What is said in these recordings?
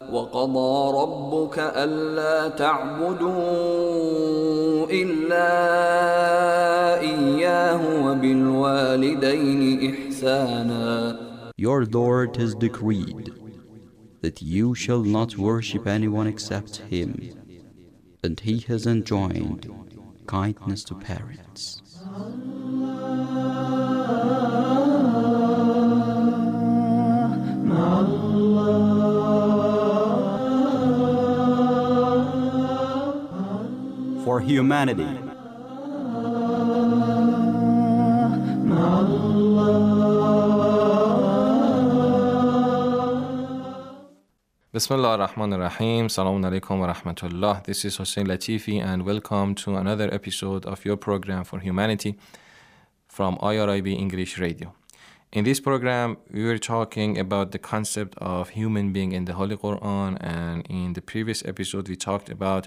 وقضى ربك ألا تعبدوا إلا إياه وبالوالدين إحسانا. Your Lord has decreed that you shall not worship anyone except Him, and He has enjoined kindness to parents. For humanity. Bismillah ar-Rahman ar-Rahim. Assalamu alaikum wa rahmatullah. This is Hussein Latifi and welcome to another episode of your program for humanity from IRIB English Radio. In this program, we were talking about the concept of human being in the Holy Quran, and in the previous episode we talked about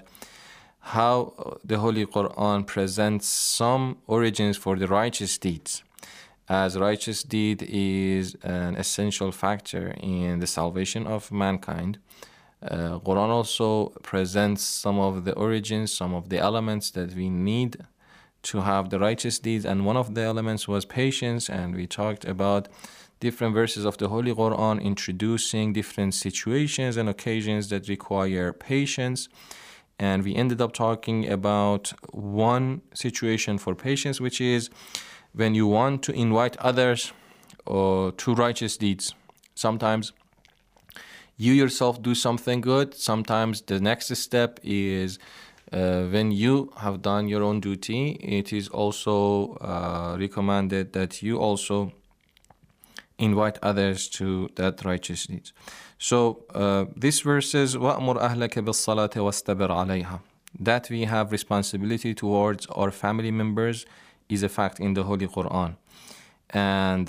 how the Holy Quran presents some origins for the righteous deeds, as righteous deed is an essential factor in the salvation of mankind. Quran also presents some of the origins, some of the elements that we need to have the righteous deeds, and one of the elements was patience, and we talked about different verses of the Holy Quran introducing different situations and occasions that require patience. And we ended up talking about one situation for patience, which is when you want to invite others to righteous deeds. Sometimes you yourself do something good. Sometimes the next step is when you have done your own duty, it is also recommended that you also invite others to that righteous deeds. So this verse is وَأْمُرْ أَهْلَكَ بِالصَّلَاةِ وَاسْتَبِرْ عَلَيْهَا. That we have responsibility towards our family members is a fact in the Holy Quran. And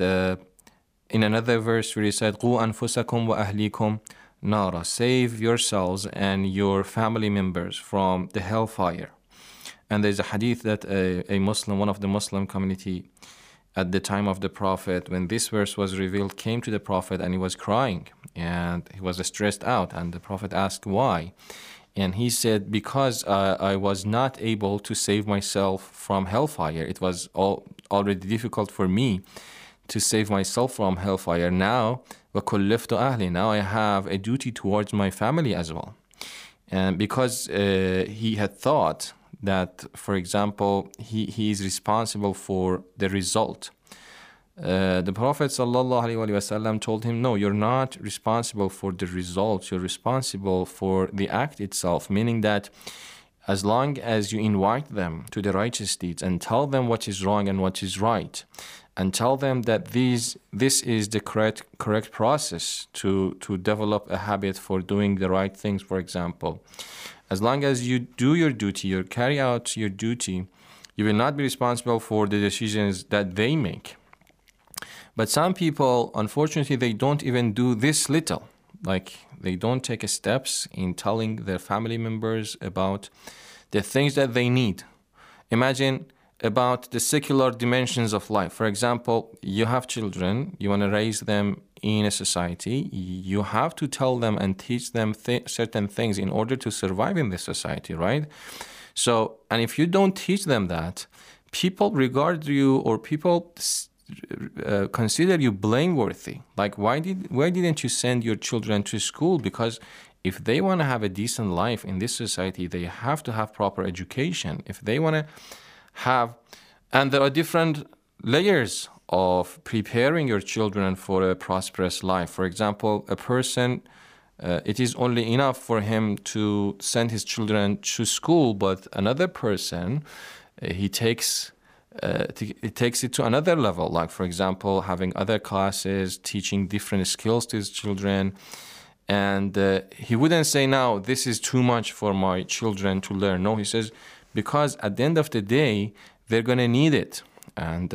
in another verse where he said قُوا أَنفُسَكُمْ وَأَهْلِيكُمْ نَارًا. Save yourselves and your family members from the hellfire. And there's a hadith that a Muslim, one of the Muslim community at the time of the Prophet, when this verse was revealed, came to the Prophet and he was crying and he was stressed out, and the Prophet asked why, and he said, because I was not able to save myself from hellfire. It was already difficult for me to save myself from hellfire. Now وَكُلِّفْتُ أَهْلِي, now I have a duty towards my family as well. And because he had thought that, for example, he is responsible for the result. The Prophet ﷺ told him, no, you're not responsible for the result, you're responsible for the act itself, meaning that as long as you invite them to the righteous deeds and tell them what is wrong and what is right, and tell them that this is the correct process to develop a habit for doing the right things, for example. As long as you do your duty, you carry out your duty, you will not be responsible for the decisions that they make. But some people, unfortunately, they don't even do this little. Like, they don't take steps in telling their family members about the things that they need. Imagine about the secular dimensions of life. For example, you have children, you want to raise them in a society, you have to tell them and teach them certain things in order to survive in this society, right? So, and if you don't teach them that, people regard you, or people consider you blameworthy. Like, why didn't you send your children to school? Because if they want to have a decent life in this society, they have to have proper education. If they want to have, and there are different layers of preparing your children for a prosperous life. For example, a person, it is only enough for him to send his children to school, but another person, he takes it to another level. Like, for example, having other classes, teaching different skills to his children. And he wouldn't say, now, this is too much for my children to learn. No, he says, because at the end of the day, they're going to need it. And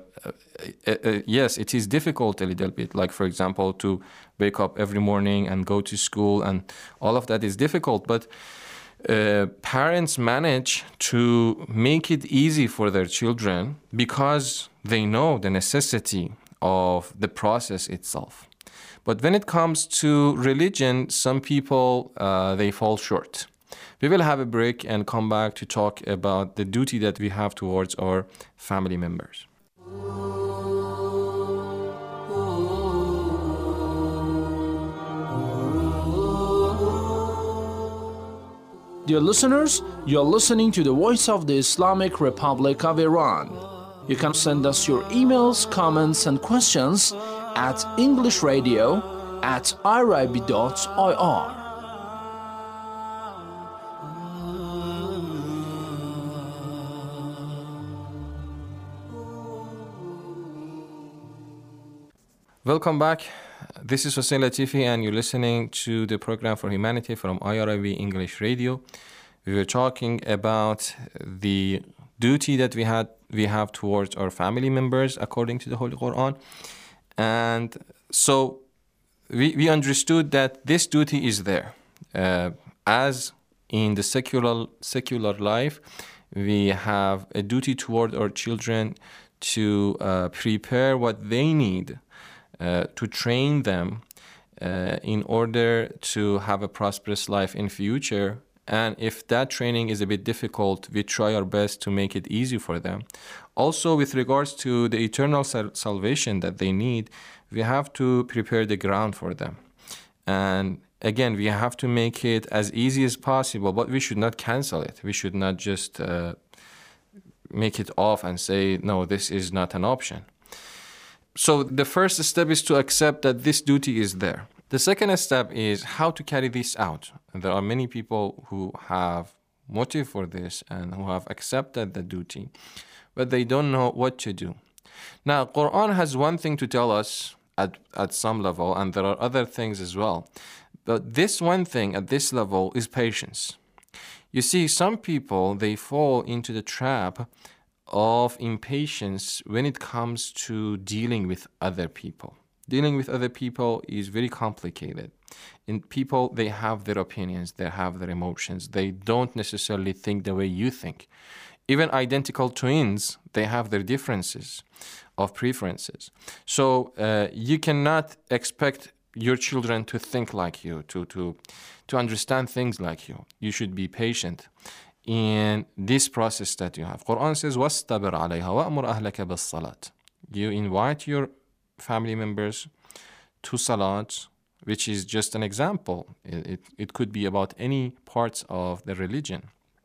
yes, it is difficult a little bit. Like, for example, to wake up every morning and go to school, and all of that is difficult. But parents manage to make it easy for their children because they know the necessity of the process itself. But when it comes to religion, some people, they fall short. We will have a break and come back to talk about the duty that we have towards our family members. Dear listeners, you're listening to the Voice of the Islamic Republic of Iran. You can send us your emails, comments, and questions at englishradio@irib.ir. Welcome back. This is Hossein Latifi, and you're listening to the program for humanity from IRIB English Radio. We were talking about the duty that we have towards our family members according to the Holy Quran. And so we understood that this duty is there. As in the secular life, we have a duty toward our children to prepare what they need to train them in order to have a prosperous life in future. And if that training is a bit difficult, we try our best to make it easy for them. Also, with regards to the eternal salvation that they need, we have to prepare the ground for them. And again, we have to make it as easy as possible, but we should not cancel it. We should not just make it off and say, no, this is not an option. So the first step is to accept that this duty is there. The second step is how to carry this out. And there are many people who have motive for this and who have accepted the duty, but they don't know what to do. Now, Quran has one thing to tell us at some level, and there are other things as well. But this one thing at this level is patience. You see, some people, they fall into the trap of impatience when it comes to dealing with other people. Dealing with other people is very complicated. In people, they have their opinions, they have their emotions. They don't necessarily think the way you think. Even identical twins, they have their differences of preferences. So you cannot expect your children to think like you, to understand things like you. You should be patient in this process that you have. Quran says, وَاسْتَبِرْ عَلَيْهَا وَأْمُرْ أَهْلَكَ بِالصَّلَاةِ. You invite your family members to salat, which is just an example. It could be about any parts of the religion.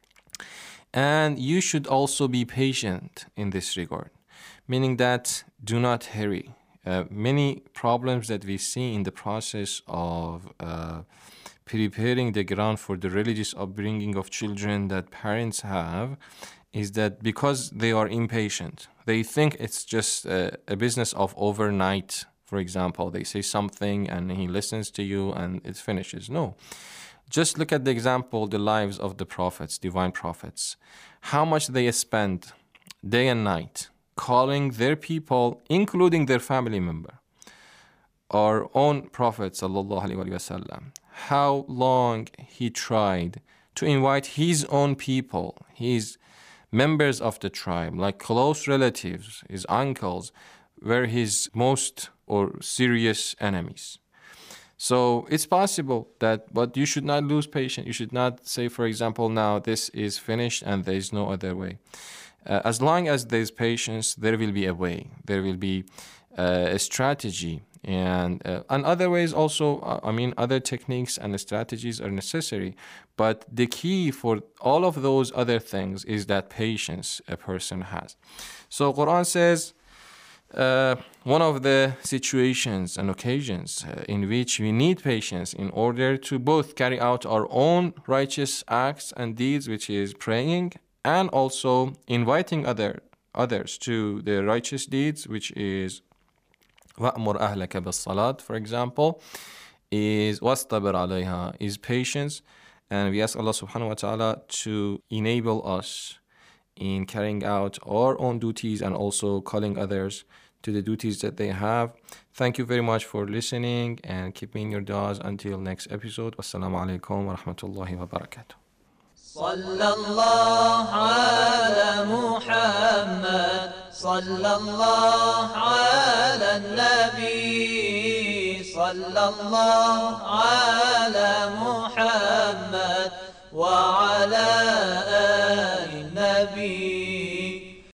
And you should also be patient in this regard, meaning that do not hurry. Many problems that we see in the process of preparing the ground for the religious upbringing of children that parents have is that because they are impatient, they think it's just a business of overnight. For example, they say something and he listens to you and it finishes. No. Just look at the example, the lives of the prophets, divine prophets. How much they spend day and night calling their people, including their family member. Our own Prophet ﷺ, how long he tried to invite his own people, his members of the tribe, like close relatives, his uncles, were his most or serious enemies. So it's possible that, but you should not lose patience. You should not say, for example, now this is finished and there is no other way. As long as there is patience, there will be a way. There will be a strategy. And other ways also, other techniques and strategies are necessary. But the key for all of those other things is that patience a person has. So Quran says, one of the situations and occasions in which we need patience in order to both carry out our own righteous acts and deeds, which is praying, and also inviting others to the righteous deeds, which is وَأْمُرْ أَهْلَكَ بِالصَّلَاةِ, for example, is وَاسْتَبِرْ عَلَيْهَا, is patience. And we ask Allah subhanahu wa ta'ala to enable us in carrying out our own duties and also calling others to the duties that they have. Thank you very much for listening and keep me in your du'as until next episode. Wassalamu alaikum wa rahmatullahi wa barakatuh. صلى الله على محمد صلى الله على النبي صلى الله على محمد وعلى